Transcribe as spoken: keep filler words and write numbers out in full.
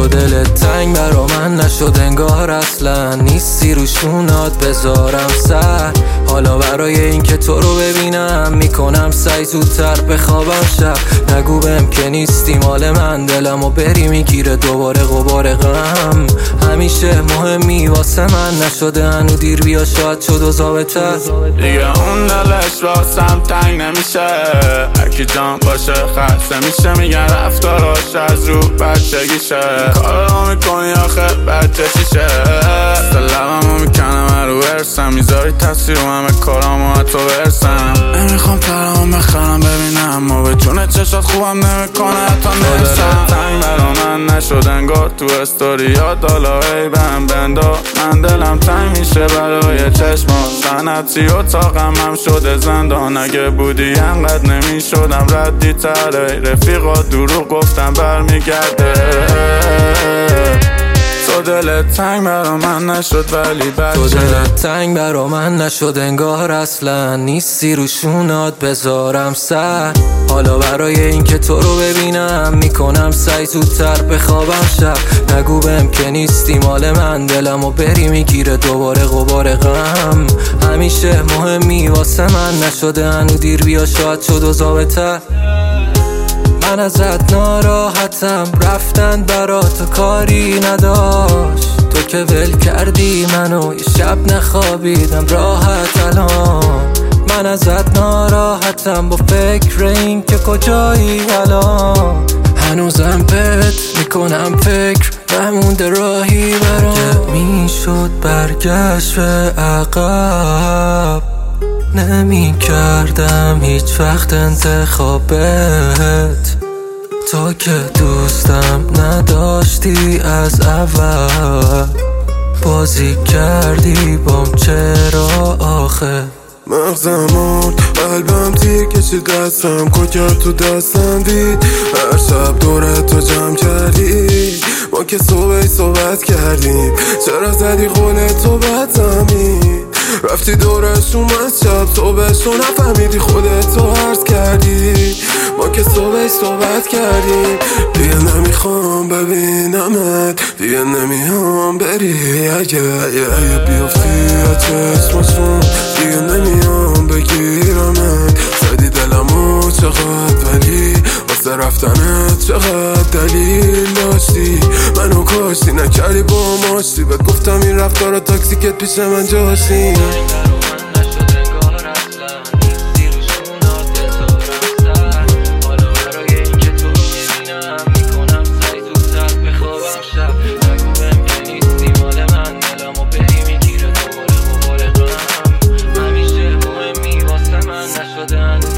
تو دلت تنگ برا من نشد انگار اصلا نیستی روشونات بذارم سر. حالا برای این که تو رو ببینم میکنم سعی زودتر بخوابم شب. نگو بهم که نیستی مال من دلم و بری میگیره دوباره غبار غم. همیشه مهمی واسه من نشده هنو دیر بیا شاید شد و ضابطه دیگه اون دلش واسم تنگ نمیشه. هرکی جان باشه خسته میشه میگن رفتاراش از رو بچگیشه. کارا میکنی آخه بچه چیشه لبمو میکنم رو برسم میذاری تصویر و همه کارامو حتی برسم. نمیخوام ترامو بخرم ببینم و به جون چشات خوبم نمیکنه حتی نرسم. تنگ برا من نشد انگار تو استوریات حالا ای بهم بندا. من دلم تنگ میشه برای چشمات سنتی و طاقم هم شده زندان. اگه بودی انقدر نمیشدم ردی تره رفیقا دروغ گفتم برمیگرده. تو دلت تنگ برا من نشد ولی بچه تو دلت تنگ برا من نشد انگار اصلا نیستی روشونات بذارم سر. حالا برای این که تو رو ببینم میکنم سعی زودتر بخوابم شب. نگو بهم که نیستی مال من دلم و بری میگیره دوباره غبار غم. همیشه مهمی واسه من نشده هنو دیر بیا شاید شد و ضابطه. من ازت ناراحتم رفتن برا تو کاری نداشت. تو که ول کردی منو یه شب نخوابیدم راحت الان. من ازت ناراحتم با فکر این که کجایی الان. هنوزم بهت میکنم فکر نمونده راهی برام. که میشد برگشت به عقب نمی کردم هیچ وقت انتخابت. تو که دوستم نداشتی از اول بازی کردی بام چرا آخه. مغزم مرد قلبم تیر کشید دستم کجا تو دستم دید. هر شب دوره تو جمع کردی ما که صبح صحبت کردیم. چرا زدی قول تو بد زمین رفتی دورش اومد شب صبحشو نفهمیدی خودتو عرض کردی. ما که صبح صحبت کردیم دیگه نمیخوام ببینمت دیگه نمیام بری. اگه اگه بیافتی چشماشون دیگه نمیام بگیرمت. زدی دلمو چقدر ولی واسه رفتنت چقدر دلیل داشتی. منو کاشتی نکردی با ماشتی بهت گفتم این رفتارا تاکسیکت پیش من جاشتی. دن